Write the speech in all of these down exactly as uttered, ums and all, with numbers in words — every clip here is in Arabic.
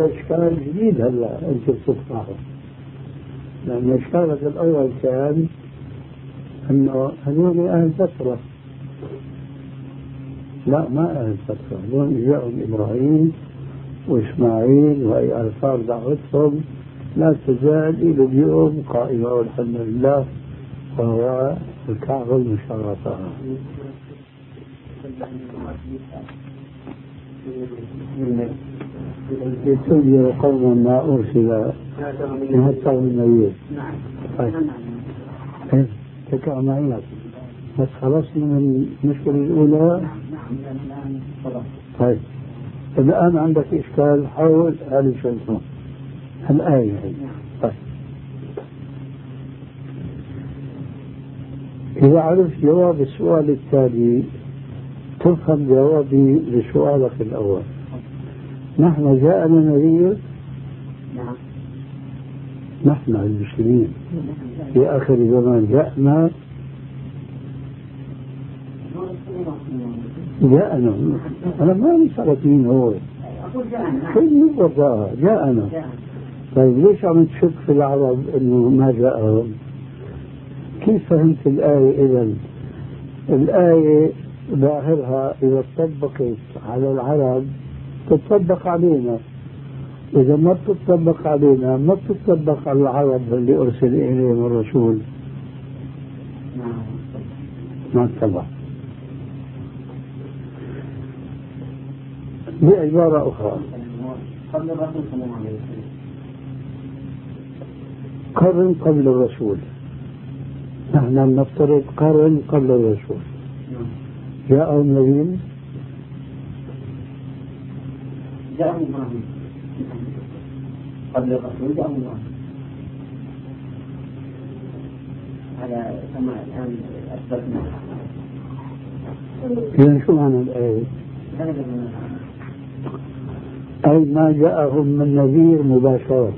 هذا إشكال جديد هلا أنت بتطرحه، لأن إشكالك الأول كان أنه هذول أهل فترة. لا، ما أهل فترة، هذول جاءهم إبراهيم وإسماعيل وهي آثار دعوتهم لا تزال إلى اليوم قائمة والحمد لله، وهو الكعبة المشرفة. يتبع قوما ما أرسل حتى النبي. طيب تكأ معي بس خلصنا من المشكلة الأولى. طيب الآن عندك إشكال حول هذه الشيء الآية. طيب إذا عرفت جواب السؤال التالي تفهم جوابي لسؤالك الأول. نحن جاءنا نذير، نحن المسلمين في آخر الزمان جاءنا جاءنا أنا ما مسألة مين هو، كل وضعها جاءنا. طيب ليش عم تشك في العرب إنه ما جاءهم؟ كيف فهمت الآية إذن؟ الآية ظاهرها إذا طبقت على العرب تطبق علينا، إذا ما تطبق علينا ما تطبق على العرب اللي أرسل إليهم الرسول. ما تطبق. بعبارة أخرى قبل الرسول صلى الله عليه وسلم، قرن قبل الرسول، نحن نفترض قرن قبل الرسول جاءهم نبي، جاءهم إبراهيم قبل الرسول، جاءهم إبراهيم. هذا كما الآن أثبتنا. إذن شو معنى الآية؟ أي ما جاءهم من نذير مباشرة.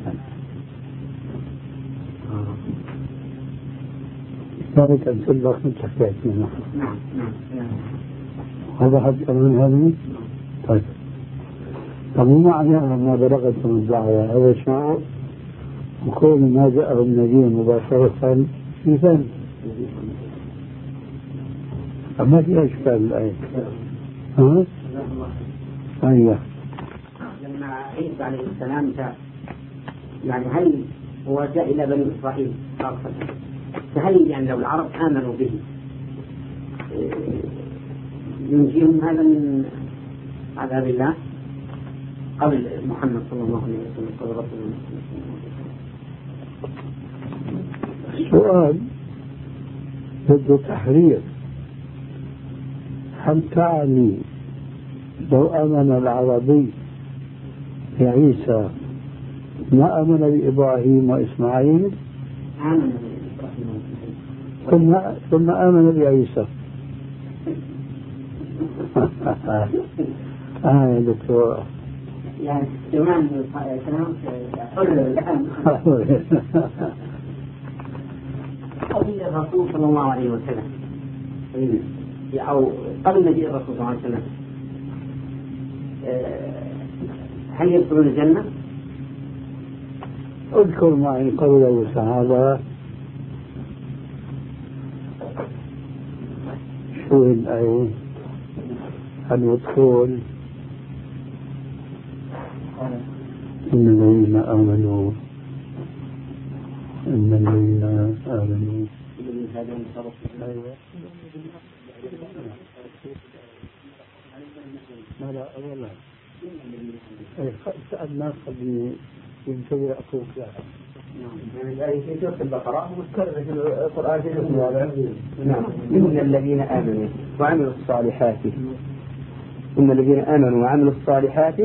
ذلك أن تبلغ من حكايتنا. نعم نعم. هذا حد من هذه. طيب طب معنى ما بلغت من الدعوة هذا شيء، وكون ما جاءهم نذير مباشرة في ثاني أما في أشكال الآية. ها؟ أيوه. لما عيسى عليه السلام جاء، يعني هل هو جاء إلى بني إسرائيل خاصة، فهل يعني لو العرب آمنوا به ينجيهم هذا من عذاب الله قبل محمد صلى الله عليه وسلم قبل رسول الله؟ السؤال بده تحرير. هل تعني لو آمن العربي بعيسى ما آمن بإبراهيم وإسماعيل ثم ثم آمن بعيسى؟ آه يا دكتور يعني كمان كلام حر الآن قبل الرسول صلى الله عليه وسلم أو قبل مجيء الرسول صلى الله عليه وسلم هل يدخلون الجنة؟ اذكر معي قوله تعالى شو الآية؟ هل يدخل إن الذين آمنوا إن الذين آمنوا ما لا أولا سألنا قبل ينتبه أخوك لها. يعني الآية في سورة البقرة مذكرة في القرآن في الأخوة. نعم. إن الذين آمنوا وعملوا الصالحات إن الذين آمنوا وعملوا الصالحات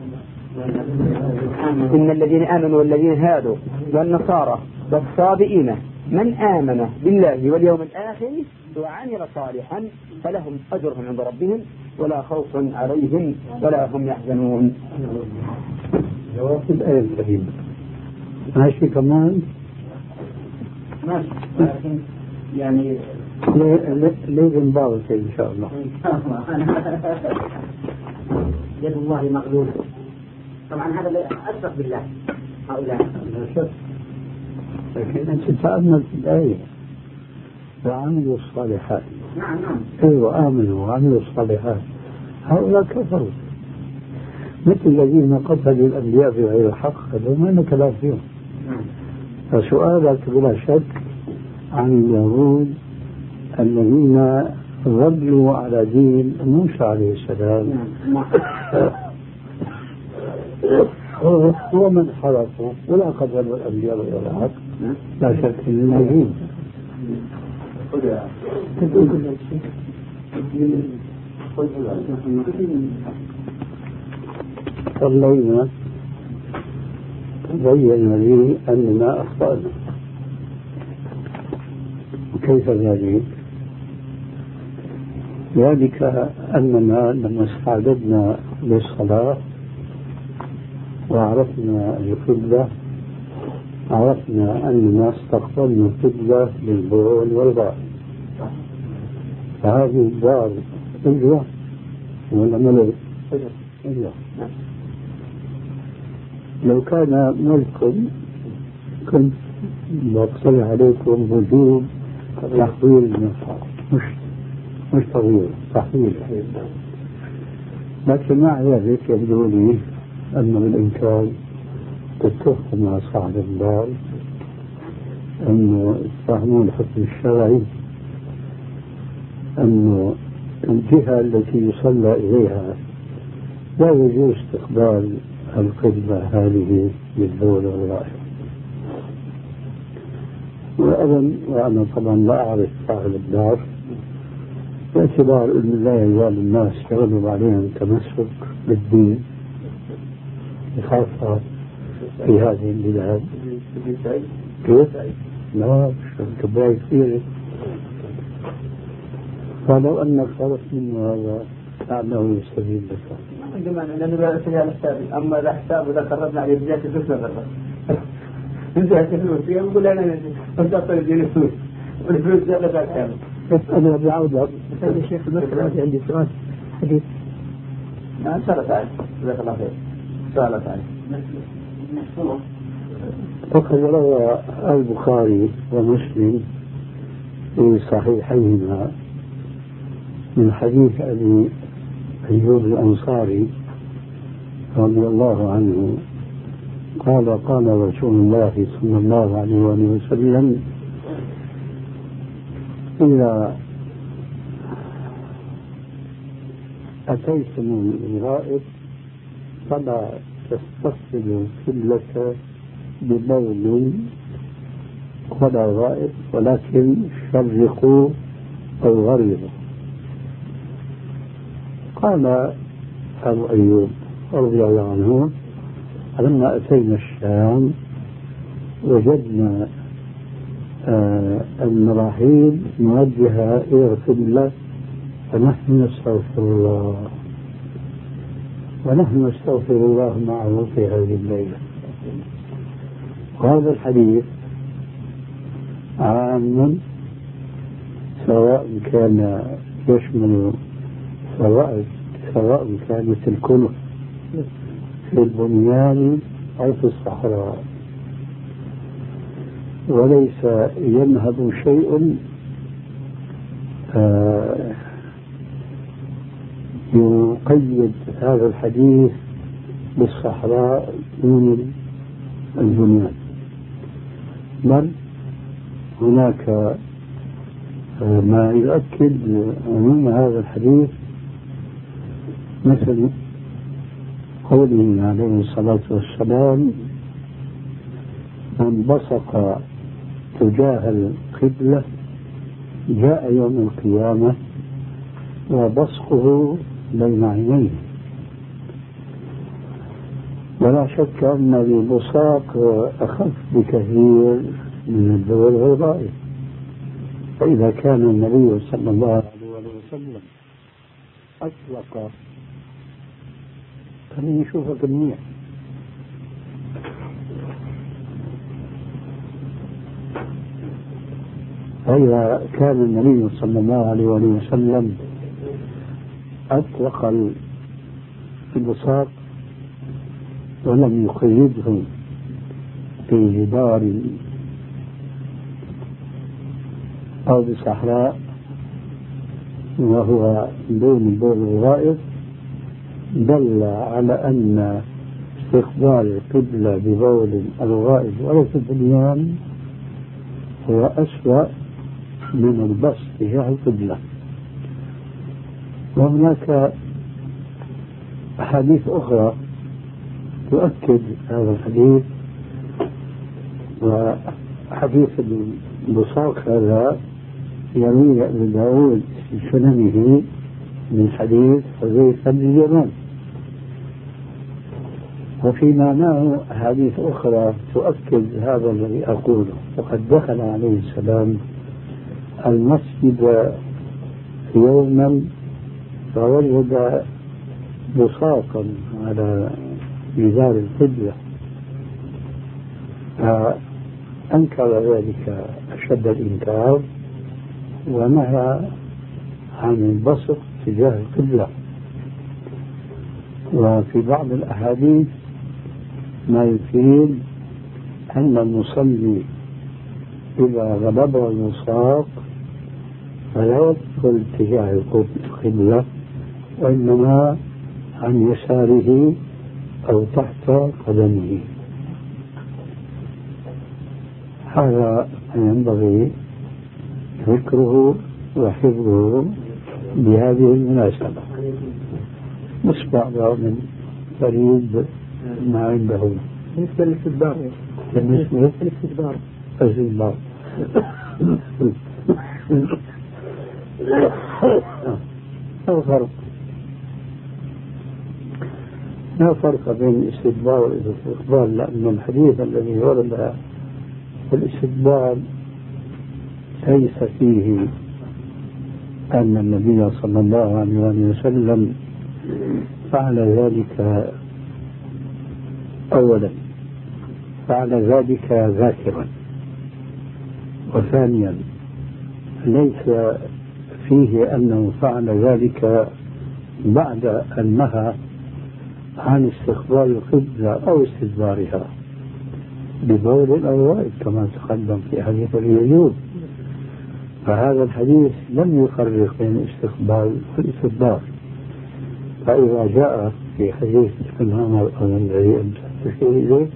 إن الذين آمنوا والذين هادوا والنصارى والصابئين من آمن بالله واليوم الآخر وعمل صالحا فلهم أجرهم عند ربهم ولا خوف عليهم ولا هم يحزنون. جواب الآية الكريمة ماشي كمان ماشي، لكن يعني لازم بعض إن شاء الله. يد الله مغلولة. طبعا هذا أشرف بالله هؤلاء لا شك. لكن أنت تأمل في الآية وعملوا الصالحات. نعم نعم أيوة آمنوا وعملوا الصالحات هؤلاء كفروا مثل الذين قتلوا الأنبياء بغير الحق هذول ما نكلم فيهم. فسؤالك بلا شك عن اليهود الذين ظلوا على دين موسى عليه السلام ومن حرفوا ولا قتلوا الأنبياء بغير الحق لا شك في الموجود. صلينا بين لي أننا أخطأنا. وكيف ذلك؟ ذلك أننا لما استعددنا للصلاة وعرفنا القبلة عرفنا أننا استقبلنا القبلة للبول والغائط. فهذه الدار أجرة ولا ملك؟ أجرة. لو كان ملك كنت بقترح عليكم وجوب تحويل المصحف مش مش تغيير تحويل. لكن مع ذلك يبدو لي أن بالإمكان تتفق مع صاحب الدار أنه يفهمون الحكم الشرعي أنه الجهة التي يصلى إليها لا يجوز استقبال القبلة هذه للبول والغائط. وأيضا وأنا طبعا لا أعرف صاحب الدار باعتبار أن لا يزال الناس يغلب عليهم تمسك بالدين خاصة في هذه البلاد. كيف؟ لا كبيرة كثيرة. فلو أنك خلص منه هذا لعله يستفيد لك. عندما لأنه لا سجال حسابي أما لا حساب ولا قررنا عليه بجاة الفلوس لا قرر انتهت الفلوس يقول أنا كنت أطلع الدين الفلوس والفلوس لا لا كامل. أنا بعودة سيد الشيخ المسألة عندي سؤال حديث نعم سألت عنه جزاك الله خير سألت عنه. وقد روى البخاري ومسلم في صحيحيهما من حديث أبي أيوب الأنصاري رضي الله عنه قال قال رسول الله صلى الله عليه وسلم إذا أتيتم الغائط فلا تستقبلوا القبلة ببول ولا غائط ولكن شرقوا أو غربوا. قال أبو أيوب رضي الله عنه لما أتينا الشام وجدنا آه المراحيل موجهة إلى القبلة فنحن نستغفر الله ونحن نستغفر الله معه في هذه الليلة. وهذا الحديث عام سواء كان يشمل سواء سواء كانت الكنف في البنيان أو في الصحراء وليس ينهب شيء آه يقيد هذا الحديث بالصحراء من البنيان، بل هناك آه ما يؤكد عموم هذا الحديث مثل قوله عليه الصلاة والسلام من بصق تجاه القبلة جاء يوم القيامة وبصقه بين عينيه. ولا شك أن البصاق أخف بكثير من البول والغائط. فإذا كان النبي صلى الله عليه وسلم أطلق خليني أشوفك منيح فإذا كان النبي صلى الله عليه وسلم أطلق البصاق ولم يقيده في جدار أو بصحراء وهو دون البول الغائط، دل على أن استقبال القبلة ببول الغائط وليس باليوم هو أسوأ من البسط تجاه القبلة. وهناك أحاديث أخرى تؤكد هذا الحديث، وحديث البصاق هذا يروي ابن داود في سننه من حديث حذيفة بن اليمان، وفي معناه أحاديث أخرى تؤكد هذا الذي أقوله. وقد دخل عليه السلام المسجد يوما فوجد بصاقا على جدار القبلة، فأنكر ذلك أشد الإنكار ونهى عن البصق تجاه القبلة. وفي بعض الأحاديث ما يفيد أن المصلي إذا غضبه المصاب فلا يدخل اتجاه القبلة وإنما عن يساره أو تحت قدمه. هذا ينبغي ذكره وحفظه بهذه المناسبة، مش بعض من فريد ما عنده. بالنسبة للاستدبار بالنسبة للاستدبار الاستدبار لا فرق لا فرق بين الاستدبار والاستقبال، لأن الحديث الذي ورد في الاستدبار ليس فيه أن النبي صلى الله عليه وسلم فعل ذلك. أولا فعل ذلك ذاكرا، وثانيا ليس فيه أنه فعل ذلك بعد أن نهى عن استقبال القبلة أو استدبارها ببول أو غائط كما تقدم في حديث اليجوز. فهذا الحديث لم يفرق بين الاستقبال والاستدبار. فإذا جاء في حديث ابن عمر الذي أنت تشير إليه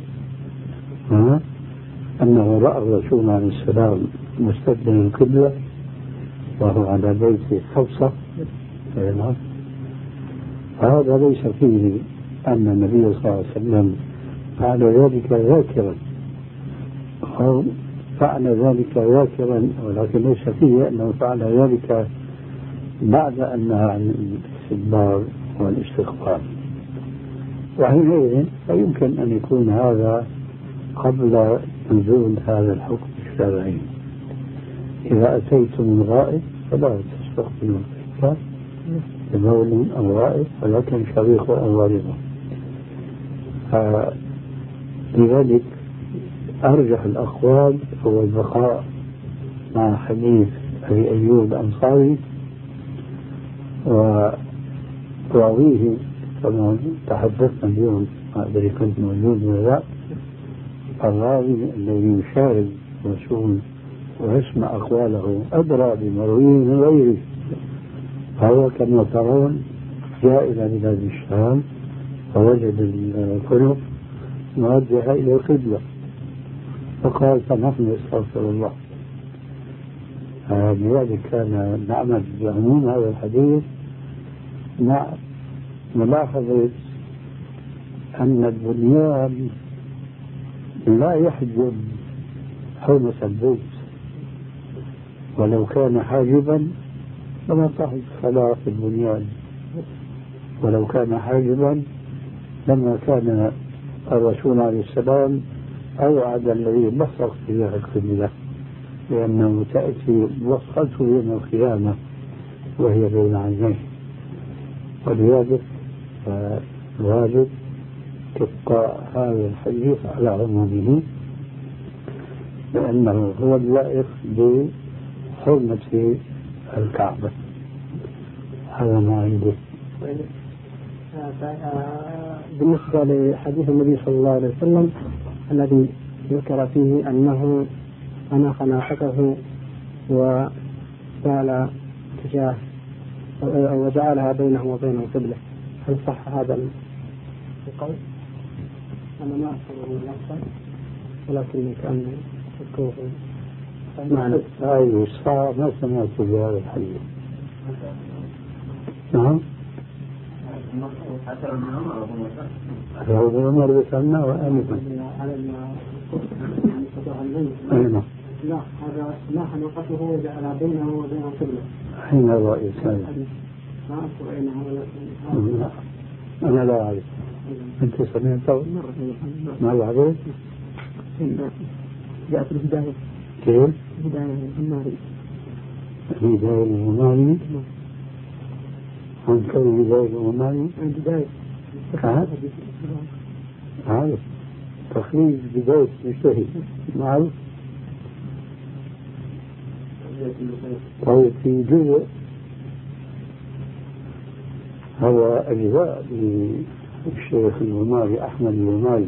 أنه رأى الرسول عليه السلام مستقبل القبلة وهو على بيت حفصة، فهذا ليس فيه أن النبي صلى الله عليه وسلم فعل ذلك ذاكرا أو فعل ذلك ذاكرا، ولكن ليس فيه أنه فعل ذلك بعد أن نهى عن الاستدبار والاستقبال. وحينئذ فيمكن أن يكون هذا قبل نزول هذا الحكم الشرعي. إذا أتيتم الغائط فلا تستقبلوا القبلة ببول أو غائط ولكن شريق أو غريبة. لذلك أرجح الأقوال هو البقاء مع حديث أبي أيوب الأنصاري وراويه كما تحدثنا اليوم، ما أدري كنت موجود ولا لا، الراوي الذي يشاهد الرسول ويسمع أقواله أدرى بمرويه من غيره. فهو كما ترون جاء إلى بلاد الشام فوجد الكنف موجهة إلى القبلة فقال فنحن نستغفر الله. لذلك كان نعمل بعموم هذا الحديث مع ملاحظة أن البنيان لا يحجب حرمة البيت، ولو كان حاجبا لما صحت الصلاة في البنيان، ولو كان حاجبا لما كان الرسول عليه السلام أوعد الذي بصق تجاه القبلة، لأنه تأتي بصقته يوم القيامة وهي بين عينيه. ولذلك الواجب تبقى هذا الحديث على عمومه لأنه هو اللائق بحرمة الكعبة. هذا ما عندي. بالنسبة لحديث النبي صلى الله عليه وسلم الذي ذكر فيه أنه أناخ ناقته وسال تجاه وجعلها بينه وبينه قبلة، هل صح هذا القول؟ أنا ما أذكره نفسا ولكن كان أذكره معنى أي صار ما سمعت بهذا الحديث. نعم هو ابن عمر بسمنا وأمنا أين لا هذا ناح ناقته وجعل بينه وبينه قبلة. حين الرأي الثاني ما أذكر أين هذا. أنا لا أعرف. أنت سمعت ما يعرف؟ جاءت الهداية. كيف؟ الهداية الناري. الهداية الناري؟ عن كون الهداية الناري؟ الهداية. عارف. تخريج بداية مجتهد. معروف. طيب في جزء هو أجزاء للشيخ الغماري أحمد الغماري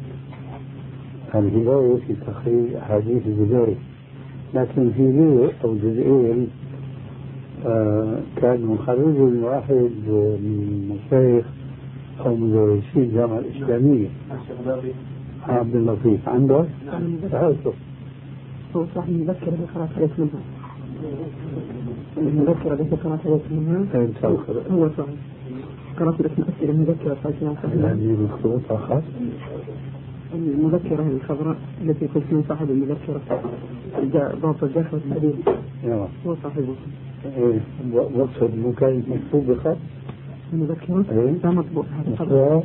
الهداية في تخريج أحاديث البداية، لكن في جزء أو جزئين آه كان مخرج واحد من مشايخ أو مدرسي الجامعة الإسلامية عبد اللطيف عنده هذا هو صاحب المذكرة اللي قرأت عليك منها. المذكرة اللي قرأت عليك منها هو صاحب قرأت لك مؤثر المذكرة صاحبها هذه مخطوطة خاص المذكرة الخضراء التي قلت من صاحب المذكرة ضابط الجرح والتعديل هو صاحبه. ايه مقصد انه كان مكتوب بخط المذكرة لا مطبوع هذا.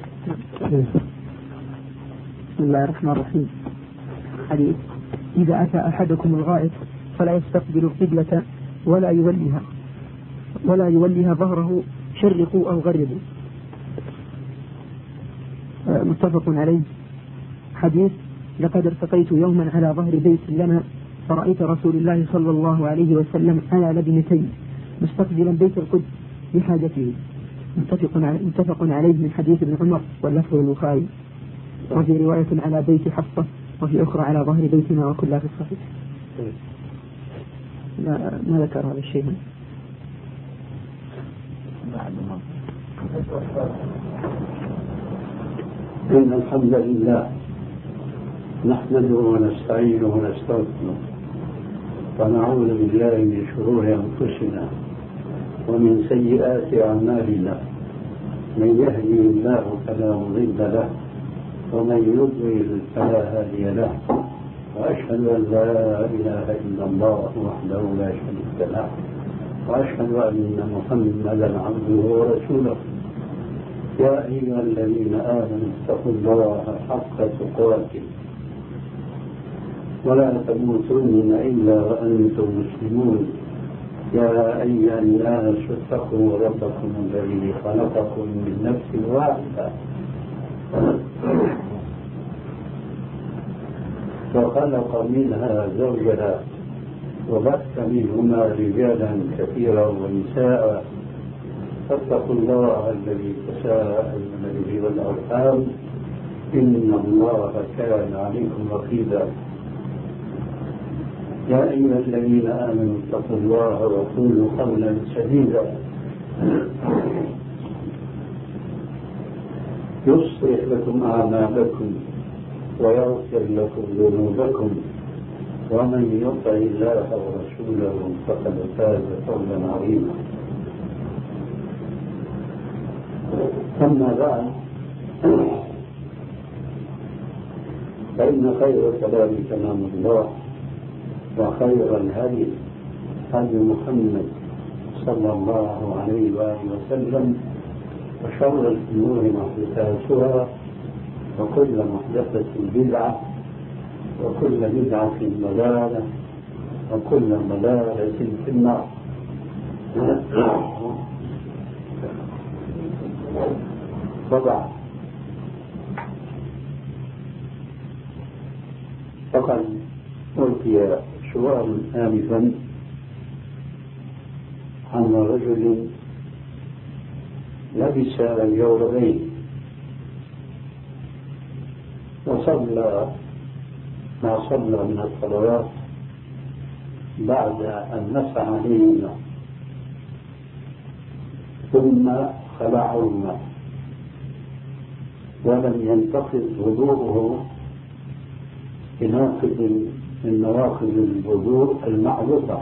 بسم الله الرحمن الرحيم. حديث: إذا أتى أحدكم الغائط فلا يستقبل القبلة ولا يوليها ولا يوليها ظهره، شرقوا أو غربوا. متفق عليه. حديث: لقد ارتقيت يوما على ظهر بيت لنا فرأيت رسول الله صلى الله عليه وسلم على لبنتين مستقبلا بيت القدس بحاجته. متفق عليه من حديث ابن عمر واللفظ البخاري، وفي رواية على بيت حفصة وفي أخرى على ظهر بيتنا وكلها في الصحيح. لا ما ذكر هذا الشيء. إن الحمد لله نحمده ونستعينه ونستغفره ونعوذ بالله من شرور أنفسنا ومن سيئات أعمالنا، من يهدي الله فلا مضل له ومن يضلل فلا هادي له، وأشهد أن لا إله إلا الله وحده لا شريك له، وأشهد أن محمدا عبده ورسوله. يا أيها الذين آمنوا اتقوا الله حق تقاته ولا تموتن إلا وأنتم مسلمون. يا أيها الناس اتقوا ربكم الذي خلقكم من نفس واحدة وخلق منها زوجها وبث منهما رجالا كثيرا ونساء، فاتقوا الله الذي تساءلون به والأرحام إن الله كان عليكم رقيبا. يا أيها الذين آمنوا اتقوا الله وقولوا قولا سديدا يصلح لكم أعمالكم ويغفر لكم ذنوبكم، ومن يطع الله ورسوله فقد فاز فوزا عظيما. أما بعد، فإن خير الكلام كلام الله، وخير الهدي هدي محمد صلى الله عليه وآله وسلم، وشر الأمور محدثاتها، وكل محدثة بدعة، وكل بدعة ضلالة، وكل ضلالة في النار. طبعا فقد ألقي سؤال آنفا عن رجل لبس الجوربين وصلى ما صلى من الصلوات بعد أن مسح عليهما ثم خلعهما ولم ينتقض وضوءه بناقض من نواقض الوضوء المعروفة.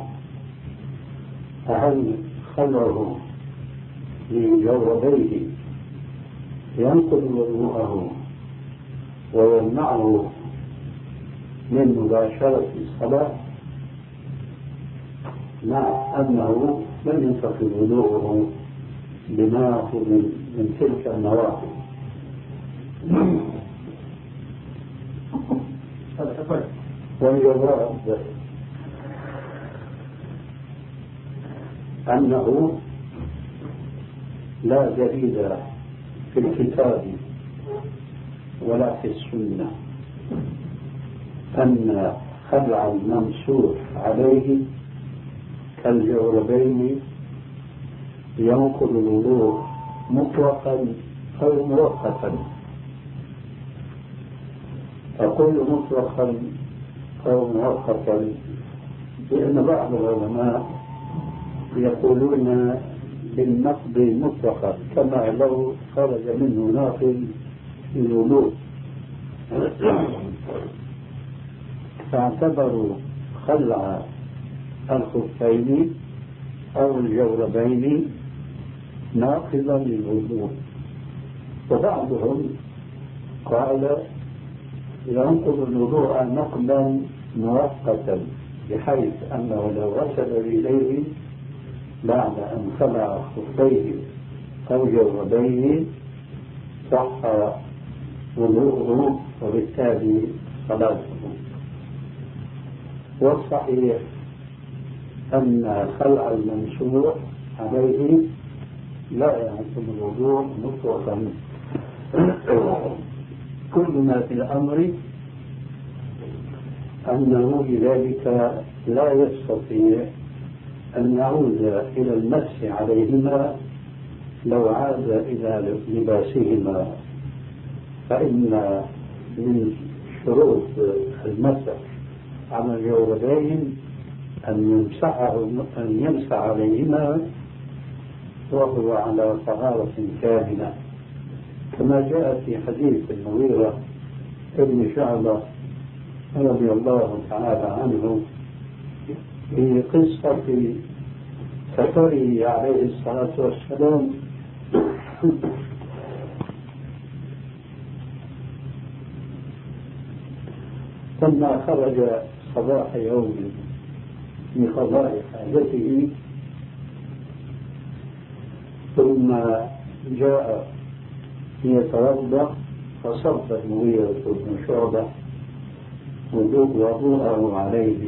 فهل خلعه لجوربيه ينقض وضوءه ويمنعه من مباشرة الصلاة مع أنه لم ينتقض وضوءه بناقض من تلك النواقض؟ والجواب أنه لا دليل في الكتاب ولا في السنة أن خلع الممسوح عليه كالجوربين ينقض الوضوء مطلقا أو مؤقتا. أقول مطلقا أو مؤقتا لأن بعض العلماء يقولون بالنقض مطلقا كما لو خرج منه ناقض الوضوء، فاعتبروا خلع الخفين أو الجوربين ناقضا للوضوء. وبعضهم قال ينقض الوضوء نقضا مؤقتا بحيث أنه لو غسل رجليه بعد أن خلع خفيه أو جوربيه صح وضوءه وبالتالي صلاته. والصحيح أن خلع الممسوح عليه لا ينقض الوضوء مطلقا. كل ما في الأمر أنه لذلك لا يستطيع أن يعود إلى المسح عليهما لو عاد إلى لباسهما، فإن من شروط المسح على الجوربين أن يمسحه أن يمسح عليهما وهو على طهارة كاملة، كما جاء في حديث المغيرة ابن شعبة رضي الله تعالى عنه في قصة سفره عليه الصلاة والسلام لما خرج صباح يوم لقضاء حاجته ثم جاء ليتوضأ فصب المغيرة بن شعبة وضوءه عليه،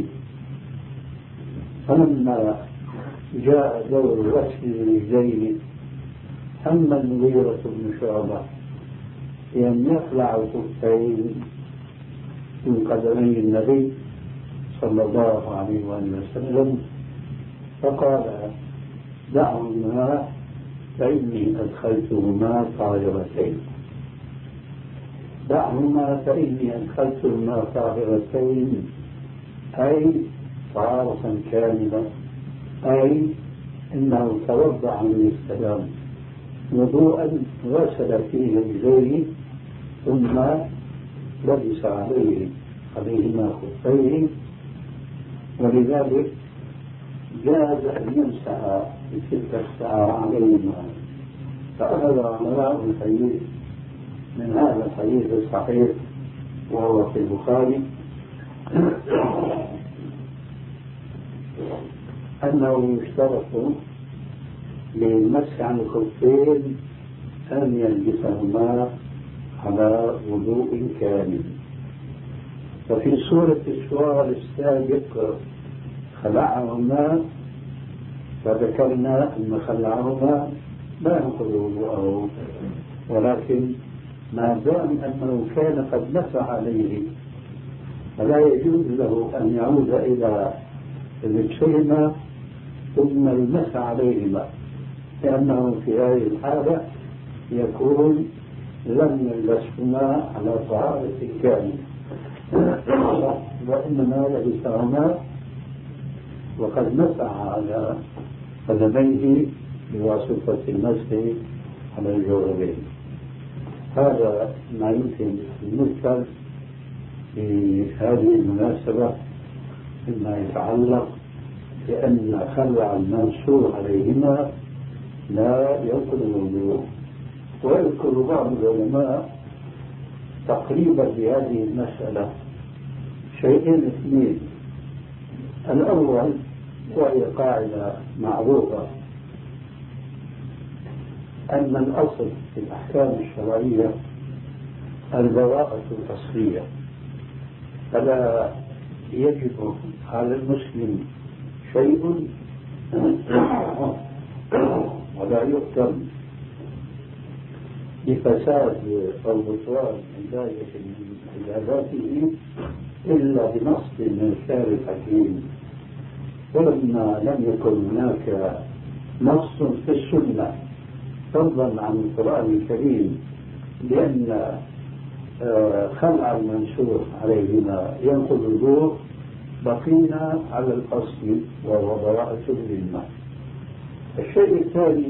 فلما جاء دور غسل الرجلين هم المغيرة بن شعبة بأن يخلع الخفين من قدمي النبي صلى الله عليه وسلم، فقال دعهما فإني أدخلتهما طاهرتين دعهما فإني أدخلتهما طاهرتين أي طهارة كاملة، أي إنه توضأ عليه السلام وضوءا غسل فيه رجليه ثم لبس عليه عليهما خفيه، ولذلك جاز أن يمسح في تلك الساعة عليهما. فأخذ علماء الحديث من هذا الحديث الصحيح وهو في البخاري أنه يشترط للمسح عن الخفين أن يلبسهما على وضوء كامل. وفي سورة السؤال السابق خلعهما فذكرنا أن خلعهما لا ينقض وضوءه، ولكن ما دام أنه كان قد مسح عليه فلا يجوز له أن يعود إلى لبسهما ثم المسح عليهما، لأنه في هذه الحالة يكون لم يلبسهما على طهارة كاملة وإنما لبسهما وقد مسح على قدميه بواسطة المسح على الجوربين. هذا ما يمكن نذكر في هذه المناسبة فيما يتعلق بأن خلع المنصور عليهما لا ينقض الوضوء. ويذكر بعض العلماء تقريبا بهذه المسألة شيئين اثنين. الأول وهي قاعدة معروفة أن الأصل في الأحكام الشرعية البراءة الأصلية، فلا يجب على المسلم شيء ولا يهتم بفساد أو بطلان عبادة من عباداته إلا بنص من الشارع الحكيم. ولما لم يكن هناك نص في السنة فضلا عن القرآن الكريم بأن خلع المنسوخ عليهما ينقض الوضوء، بقينا على الأصل وهو براءة الذمة. الشيء الثاني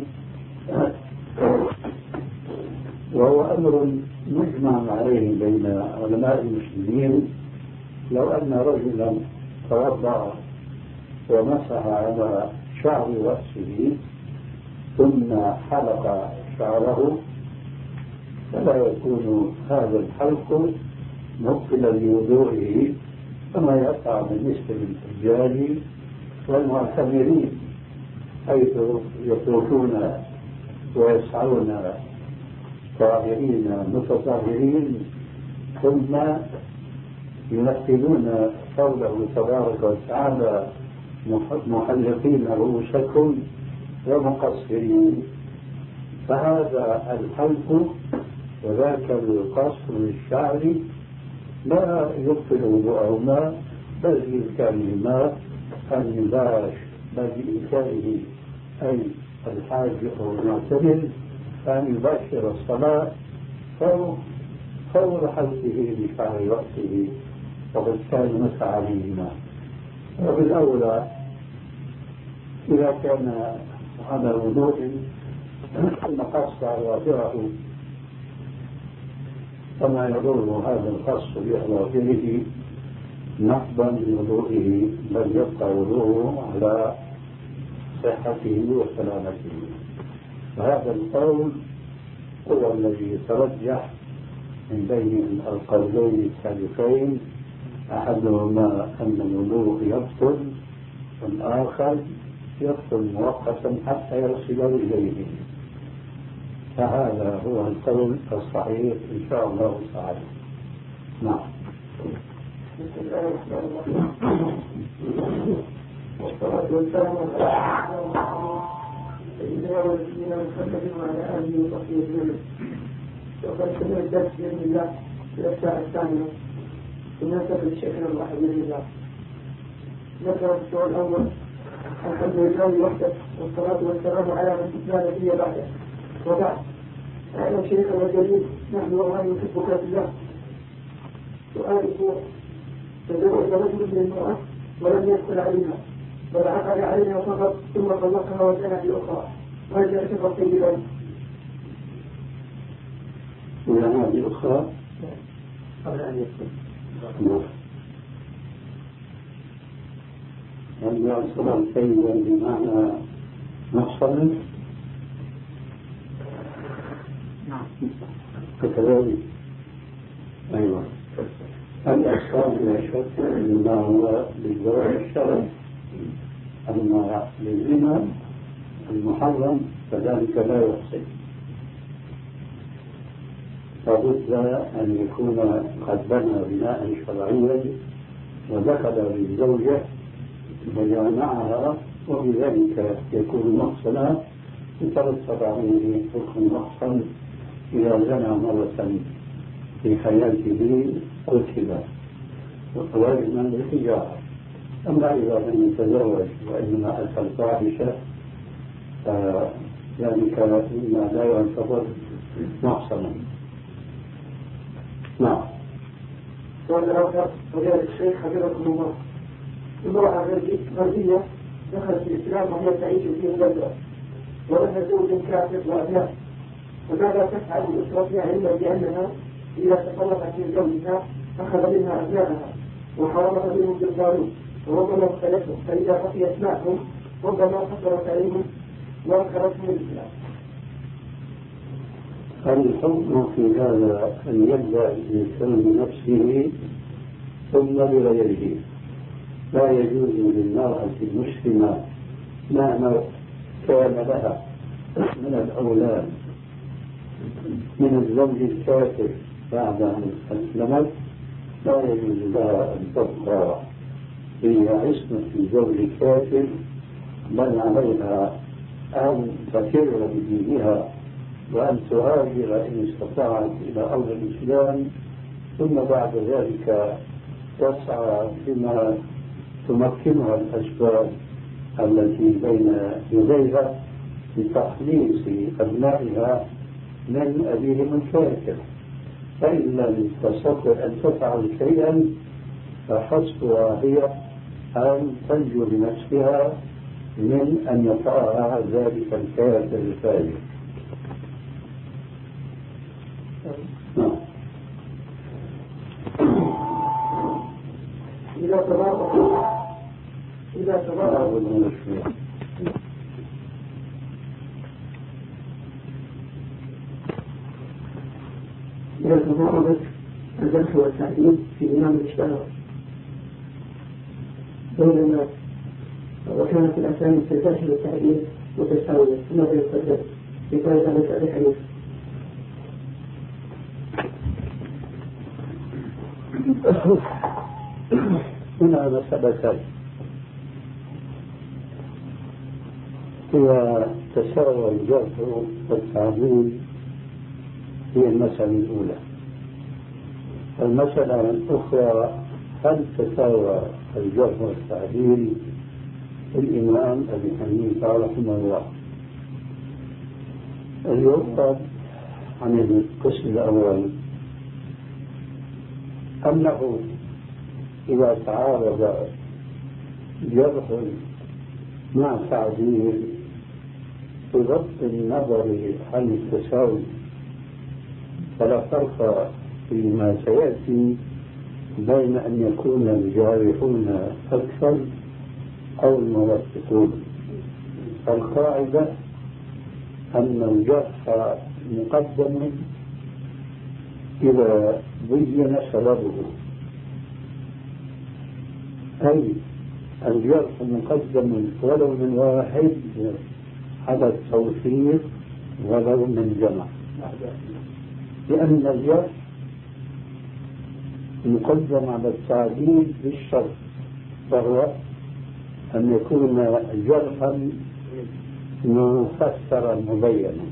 وهو أمر مجمع عليه بين علماء المسلمين، لو أن رجلا توضأ ومسح على شعر رأسه ثم حلق شعره فلا يكون هذا الحلق مبطلا لوضوئه كما يقع بالنسبة للرجال والمعتمرين حيث يطوفون ويسعون طاهرين متطهرين ثم يمثلون قوله تبارك وتعالى محلقين رؤوسكم ومقصرين. فهذا الحلق وذاك القصر للشعر لا يبطل وضوءهما بل بإمكانهما أن يباش بل بإمكانه أي الحاج أو المعتمر أن يباشر الصلاة فور فور حلقه بشعر رأسه وقد كان مسح عليهما. وبالأولى إذا كان على وضوء ثم قص أظافره فما يضر هذا القص بأظافره نقضا لوضوئه بل يبقى وضوءه على صحته وسلامته. وهذا القول هو الذي يترجح من بين القولين السابقين، أحدهما أن الوضوء يبطل والآخر يبطل مؤقتا حتى يصل إليه. فهذا هو القول الصحيح إن شاء الله تعالى. نعم. بسم الله الرحمن الرحيم والصلاة والسلام على سيدنا ونبينا محمد وعلى آله وصحبه وسلم. وقد سمع الدرس بإذن الله في الساعة الثانية بمناسبة شيخنا الله بإذن الله. ذكر السؤال الأول الحمد لله وحده والصلاة والسلام على من لا نبي بعده. وبعد أعلم شيخنا الجليل نحن والله نحبك في الله. سؤاله تزوج رجل من المرأة ولم يدخل عليها بل عقد عليها فقط ثم طلقها وزنى بأخرى، وهل يعتبر طيبا؟ وزنى بأخرى قبل أن يدخل. هل يعتبر طيبا بمعنى محصنا؟ نعم. كذلك. أيوة. الأحكام لا شك أنه هو بالزواج الشرعي، أما للزنا المحرم فذلك لا يحصل. فبد أن يكون قد بنى بناء شرعيا ودخل بالزوجة وجامعها وبذلك يكون محصنا يترتب عليه حكم محصن إذا زنى مرة في حياته قتل وواجبا بالحجارة. أما إذا لم يتزوج وإنما أتى الفاحشة فذلك مما لا يعتبر محسنا. نعم. سؤال آخر فضيلة الشيخ حفظكم الله. امرأة غربية دخلت في الإسلام وهي تعيش في البلدة ولها زوج كافر وأبناء، فماذا تفعل بأسرتها علما بأنها إذا تطلقت من زوجها أخذ منها أبنائها وحرمها منهم بالقانون وربما اختلفوا، فإذا بقيت معهم ربما قصرت عليهم وأنكرتهم الإسلام؟ الحكم في هذا أن يبدأ الإنسان بنفسه ثم بغيره. لا يجوز للمرأة المسلمة مهما كان لها من الأولاد من الزوج الكافر بعد أن أسلمت، لا يجوز لها أن تبقى في عصمة الزوج الكافر، بل عليها أن تفر بدينها وأن تهاجر إن استطاعت إلى أرض الإسلام، ثم بعد ذلك تسعى بما تمكنها الأسباب التي بين يديها لتخليص أبنائها من أبيهم الكافر. فإن لم تستطع أن تفعل شيئا فحسبها هي أن تنجو بنفسها من أن يطأها ذلك الكافر الفاجر. إذا تضاء إذا تضاء إذا تضاءت الجرح والتعديل في إمام الاشتهر بين الناس وكانت الأسامي في الجرح والتعديل متساوية، ماذا يقدر في هذا الحديث؟ هنا مسألتان. إذا تساوى الجرح والتعديل هي المسألة الأولى. المسألة الأخرى هل تساوى الجرح والتعديل الإمام أبي حنيفة رحمه الله؟ الجواب عن القسم الأول أنه إذا تعارض جرح مع تعديل بغض النظر عن التساوي فلا فرق فيما سيأتي بين أن يكون الجارحون أكثر أو الموثقون. القاعدة أن الجرح مقدم إذا بين سببه، أي الجرح مقدم ولو من واحد على التوفيق ولو من جمع، لأن الجرح مقدم على التعديل بالشرط، وهو أن يكون جرحا مفسرا مبينا.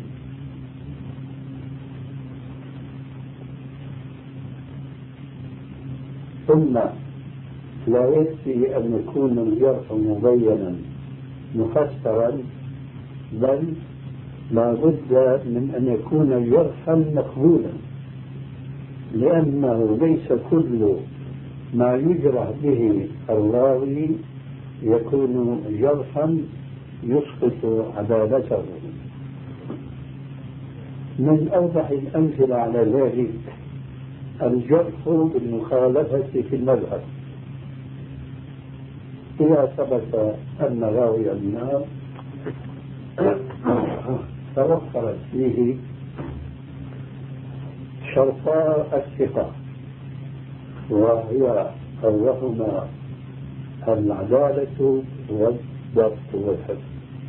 ثم لا يكفي أن يكون الجرح مبينا مفسرا، بل لا بد من أن يكون جرحا مقبولا، لأنه ليس كل ما يجرح به الراوي يكون جرحا يسقط عدالته. من أوضح الأمثلة على ذلك الجرح بالمخالفة في المذهب. إذا ثبت أن راوي النار توفرت فيه شرطا الثقة، وهي أولهما العدالة والضبط والحفظ،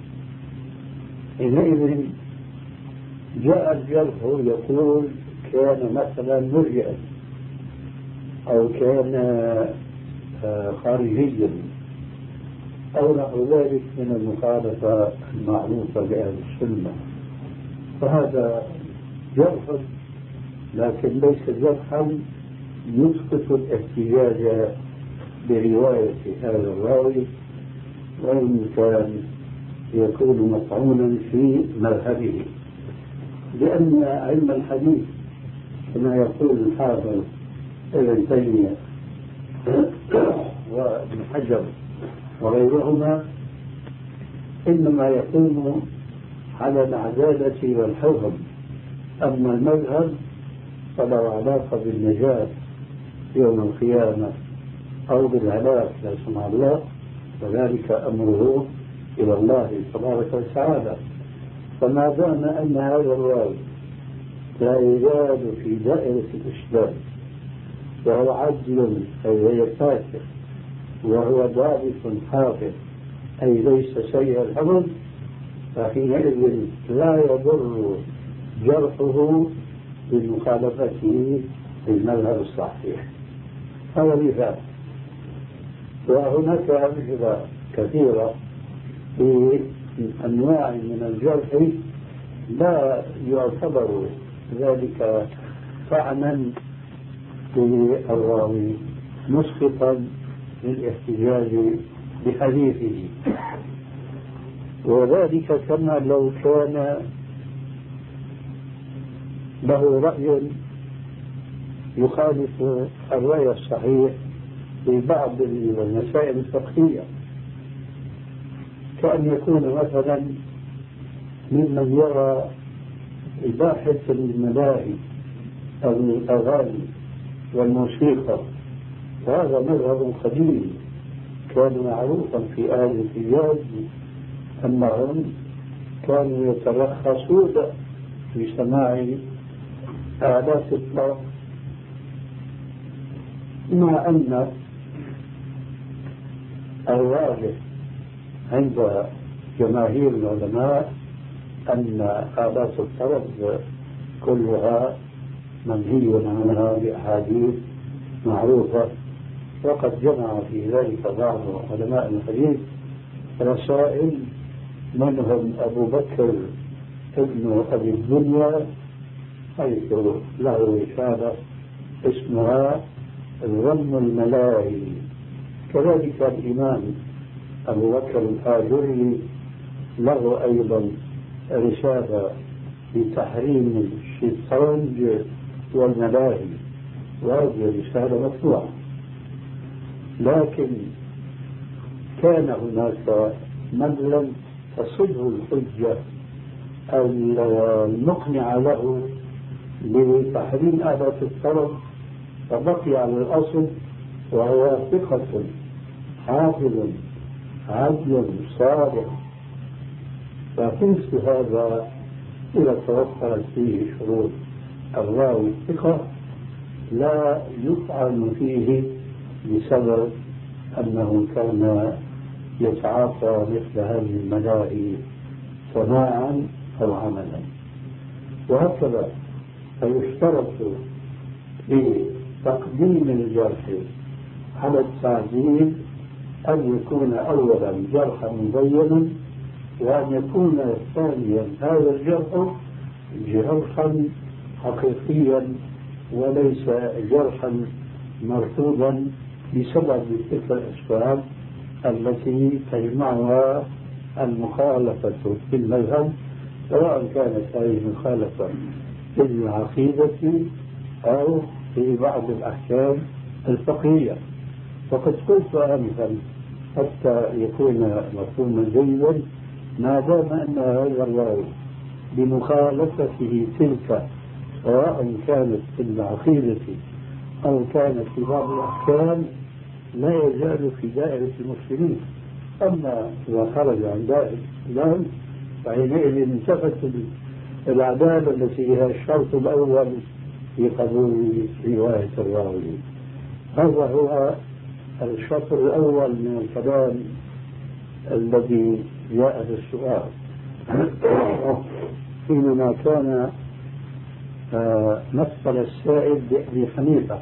حينئذ جاء الجرح يقول كان مثلا مرجئا أو كان خارجيا أو نحو ذلك من المخالفة المعروفة بأهل السنة، فهذا جرح لكن ليس جرحا يسقط الاحتجاج برواية هذا الراوي، وإن كان يكون مطعونا في مذهبه. لأن علم الحديث كما يقول الحافظ ابن تيمية وابن حجر وغيرهما إنما يقوم على العدالة والحكم، أما المذهب فله علاقة بالنجاة يوم القيامة أو بالهلاك لا سمح الله، وذلك أمره إلى الله تبارك وتعالى. فما دام أن هذا الراوي لا يزال في دائرة الإسلام وهو عدل أي غير فاسق وهو ضابط حافظ أي ليس سيء الحفظ، فحينئذ لا يضر جرحه بمخالفته للمذهب الصحيح. هذا مثال، وهناك أمثلة كثيرة في أنواع من الجرح لا يعتبر ذلك طعنا في الراوي مسقطا للاحتجاج بحديثه، وذلك كما لو كان له رأي يخالف الرأي الصحيح في بعض المسائل الفقهية، كأن يكون مثلا ممن يرى إباحة الملاهي أو الأغاني والموسيقى، وهذا مذهب قديم كان معروفا في أهل الحجاز أنهم كانوا يترخصون في سماع آلات الطرب، مع أن الراجح عند جماهير العلماء أن آلات الطرب كلها منهي عنها بأحاديث معروفة، وقد جمع في ذلك بعض علماء الحديث رسائل، منهم أبو بكر ابن أبي الدنيا حيث له رسالة اسمها ذم الملاهي. كذلك الإمام أبو بكر الآجري له أيضا رسالة بتحريم الشطرنج والملاهي، وهذه رسالة مطبوعة. لكن كان هناك من لم تصله الحجة المقنعة له بتحريم آلات الطرب، فبقي على الأصل وهو ثقة حافظ عدل صالح، فمثل هذا إذا توفرت فيه شروط الراوي الثقة لا يطعن فيه بسبب أنه كان يتعاطى مثل هذه الملاهي سماعا أو عملا. وهكذا فيشترط في تقديم الجرح على التعديل أن يكون أولا جرحا مبينا، وأن يكون ثانيا هذا الجرح جرحا حقيقيا وليس جرحا مرفوضا بسبب تلك الأسباب التي تجمعها المخالفة في المذهب، سواء كانت هذه المخالفة في العقيدة أو في بعض الأحكام الفقهية. وقد قلت آنفا حتى يكون مفهوما جيدا، ما دام أن هذا الراوي بمخالفته تلك سواء كانت في العقيدة أو كانت في بعض الأحكام لا يزال في دائرة المسلمين. أما إذا خرج عن دائرة الإسلام فحينئذ انتفت العدالة التي هي الشرط الأول في قبول رواية الراوي. هذا هو الشطر الأول من الكلام الذي جاء في السؤال. حينما كان مثل السائل بأبي حنيفة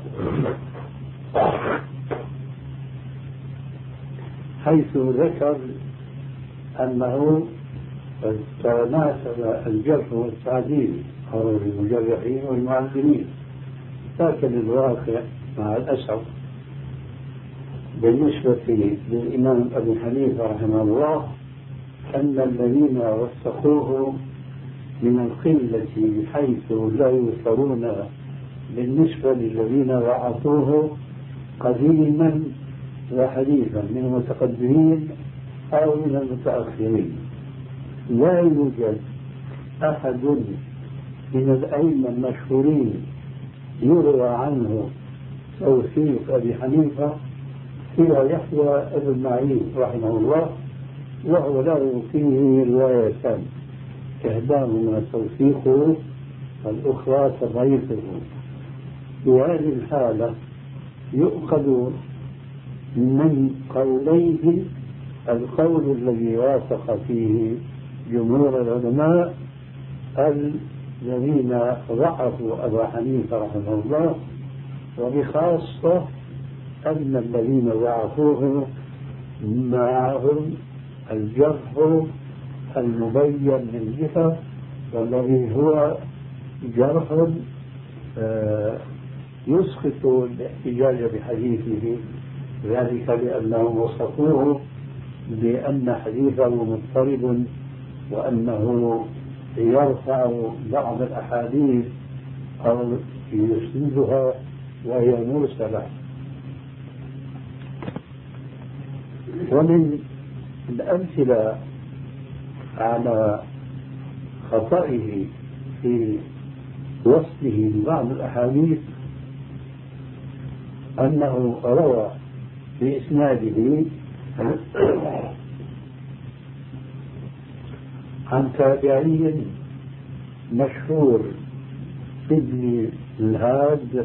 حيث ذكر أنه تناسب الجرح والتعديل أو المجرحين والمعدلين، لكن الواقع مع الأسف بالنسبة للإمام أبي حنيفة رحمه الله أن الذين وثقوه من القلة حيث لا يوصلون بالنسبة للذين ضعفوه قديما وحديثا من المتقدمين أو من المتأخرين. لا يوجد أحد من الأئمة المشهورين يروى عنه توثيق أبي حنيفة سوى يحيى بن معين رحمه الله، وهو له فيه روايتان، إحداهما توثيقه والأخرى تضعيفه. في هذه الحالة يؤخذ من قوليه القول الذي وافق فيه جمهور العلماء الذين ضعفوا أبا حنيفة رحمه الله، وبخاصة أن الذين ضعفوه معهم الجرح المبين من جهة، والذي هو جرح يسقط الاحتجاج بحديثه، ذلك لأنهم وصفوه بأن حديثه مضطرب وأنه يرفع بعض الأحاديث أو يسندها وهي مرسلة. ومن الأمثلة على خطئه في وصفه لبعض الأحاديث أنه روى بإسناده عن تابعي مشهور ابن الهاد،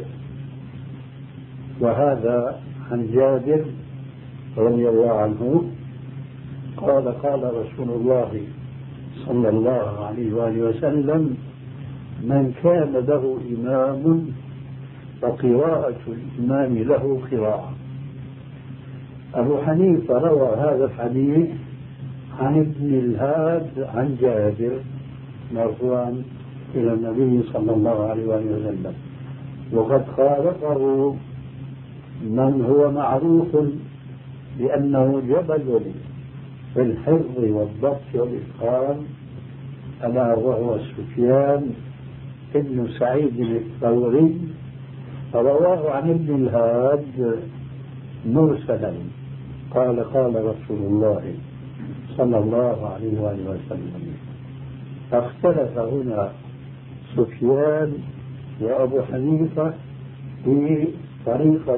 وهذا عن جابر رضي الله عنه قال قال رسول الله صلى الله عليه وآله وسلم: من كان له إمام فقراءة الإمام له قراءة. أبو حنيفة روى هذا الحديث عن ابن الهاد عن جابر مرفوعا إلى النبي صلى الله عليه وسلم، وقد خالفه من هو معروف بأنه جبل في الحفظ والضبط والإتقان، ألا وهو سفيان ابن سعيد الثوري، فرواه عن ابن الهاد مرسلا قال قال رسول الله صلى الله عليه وآله وسلم. فاختلف هنا سفيان وأبو حنيفة في طريقة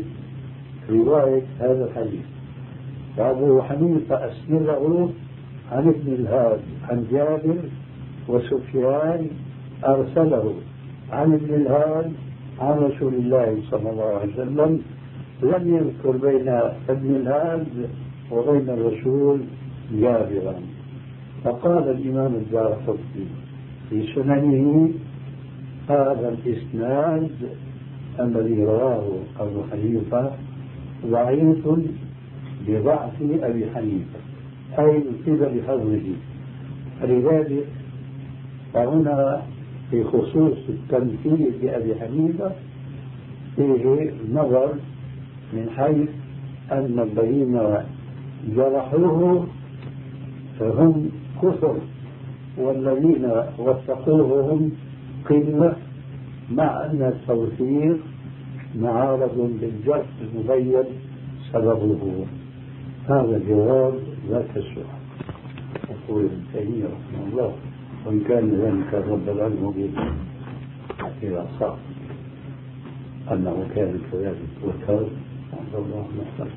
رواية هذا الحديث، فأبو حنيفة أسنده عن ابن الهاد عن جابر، وسفيان أرسله عن ابن الهاد عن رسول الله صلى الله عليه وسلم، لم يذكر بين ابن الهاد وبين الرسول جابرا. فقال الإمام الدارقطني في سننه: هذا الإسناد الذي رواه أبو حنيفة ضعيف بضعف أبي حنيفة، أي من قبل حظه. فلذلك فهنا في خصوص التمثيل بأبي حنيفة فيه نظر، من حيث أن الذين جرحوه هم كثر والذين وثقوه هم قلة، مع أن التوثيق معارض بالجرح المبين سببه. هذا الجواب ذات السؤال. يقول ابن تيمية رحمه الله: وإن كان ذلك رب العلم به إذا صح أنه كان كذلك وكذلك عند الله محترم.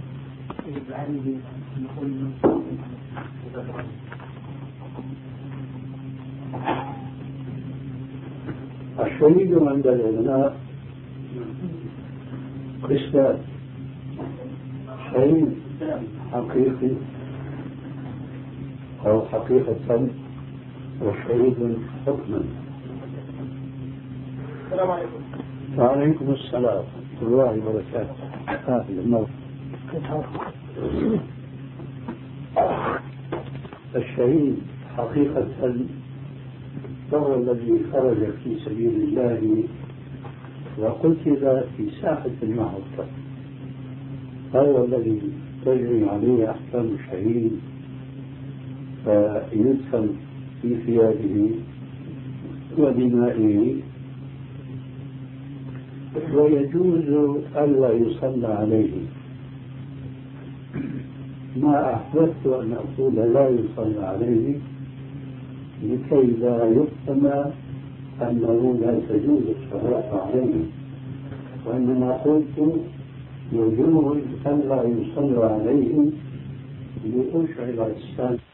الشهيد عند العلماء قسمان: شهيد حقيقي أو حقيقة، وشهيد حكما. السلام عليكم. وعليكم السلام ورحمة الله وبركاته. أهلا. الشهيد حقيقة فهو الذي خرج في سبيل الله وقتل في ساحة المعركة، هو الذي تجري عليه أحكام الشهيد، فيدفن في ثيابه ودمائه، ويجوز ألا يصلى عليه. ما أحببت أن أقول لا يصلى عليه لكي لا يفهم أنه لا تجوز الصلاة عليه، وإنما قلت يجوز ألا يصلى عليه لأشعر السامع